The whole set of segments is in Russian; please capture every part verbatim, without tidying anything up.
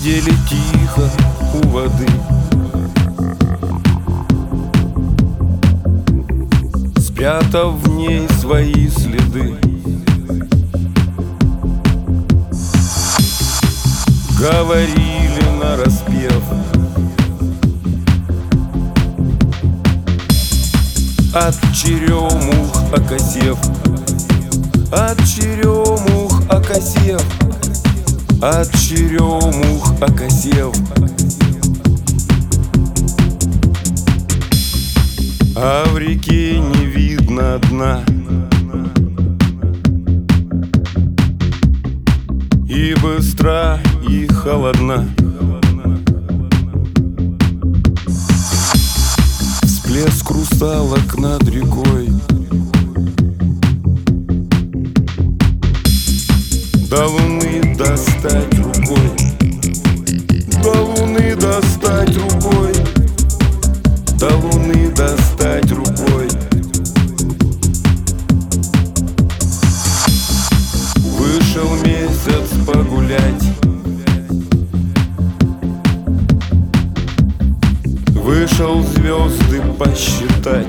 Сидели тихо у воды, спрятав в ней свои следы. Говорили нараспев от черемух окосев, от черемух окосев, от черемух окосев. А в реке не видно дна, и быстра, и холодна. Всплеск русалок над рекой, до луны достать рукой, до луны достать рукой, до луны достать рукой. Вышел месяц погулять, вышел звезды посчитать.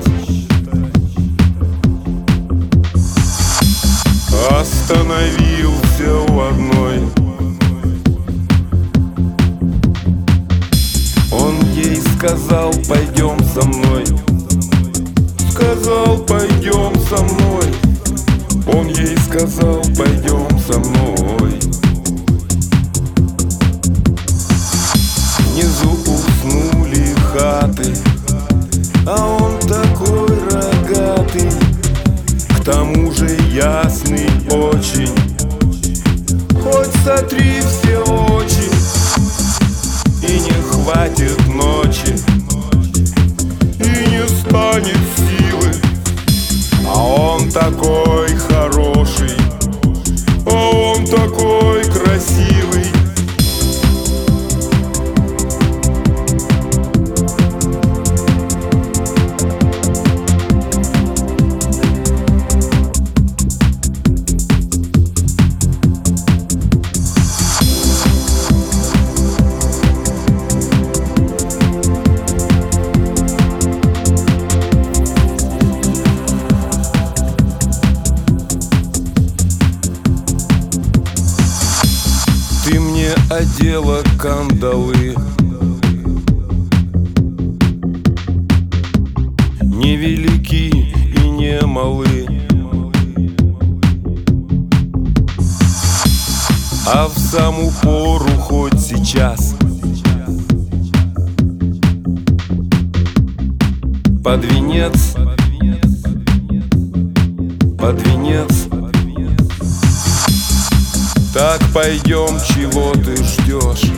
Остановился у одной, он ей сказал: пойдем со мной. Сказал: пойдем со мной. Он ей сказал: пойдем со мной. Внизу уснули хаты, а он такой рогатый, к тому же ясный очень. Хоть сотри все очи, и не хватит ночи, и не станет силы. А он такой хороший, а он такой красивый. Ты мне одела кандалы, невелики и не малы, а в саму пору хоть сейчас. Под венец, под венец. Так пойдем, чего ты ждешь?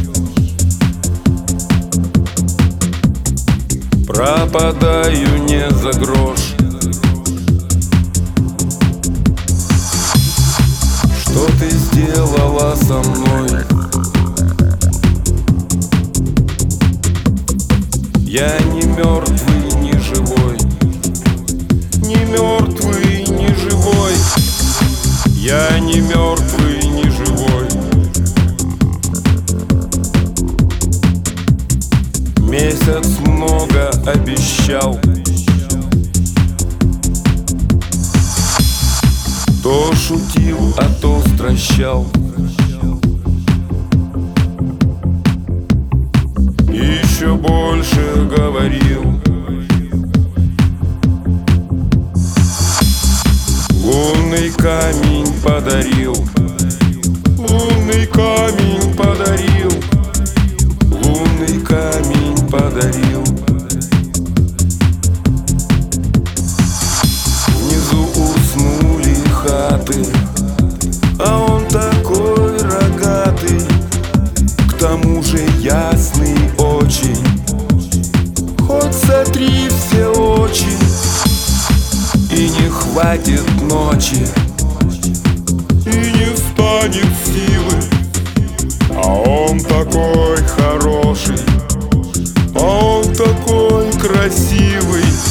Пропадаю не за грош. Что ты сделала со мной? Я не мертвый, не живой, не мертвый, не живой. Я не мертвый, не живой. Месяц много обещал, то шутил, а то стращал. Еще больше говорил. Лунный камень подарил, лунный камень подарил, лунный камень подарил. Внизу уснули хаты, а он такой рогатый, к тому же ясный очень. Хоть сотри все очи, и не хватит ночи, и не станет силы. А он такой хороший, а он такой красивый.